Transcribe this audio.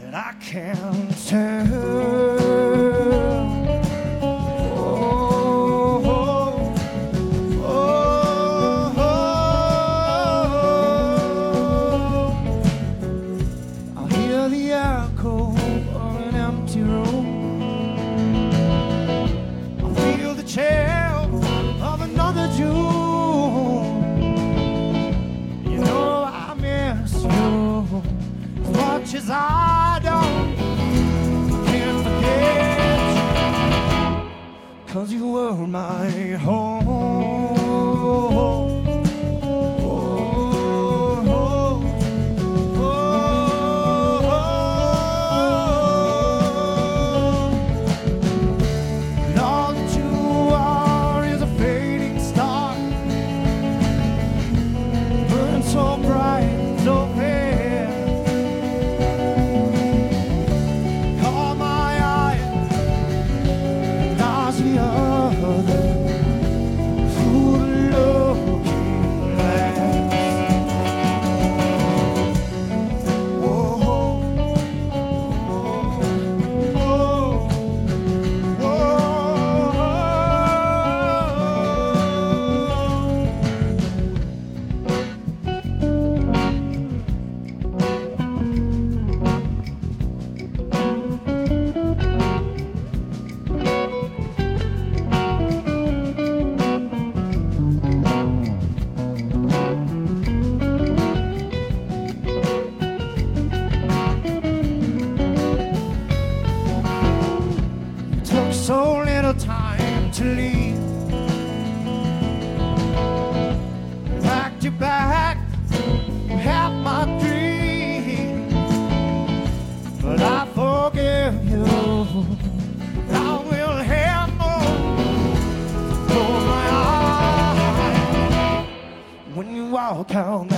that I can't turn. I'll hear the echo of an empty room. I'll feel the chill of another June. You know I miss you as much as I don't. I can't forget you, 'cause you were my home. So little time to leave. Packed you back, half my dream. But I forgive you. I will have more. Close my eyes when you walk out.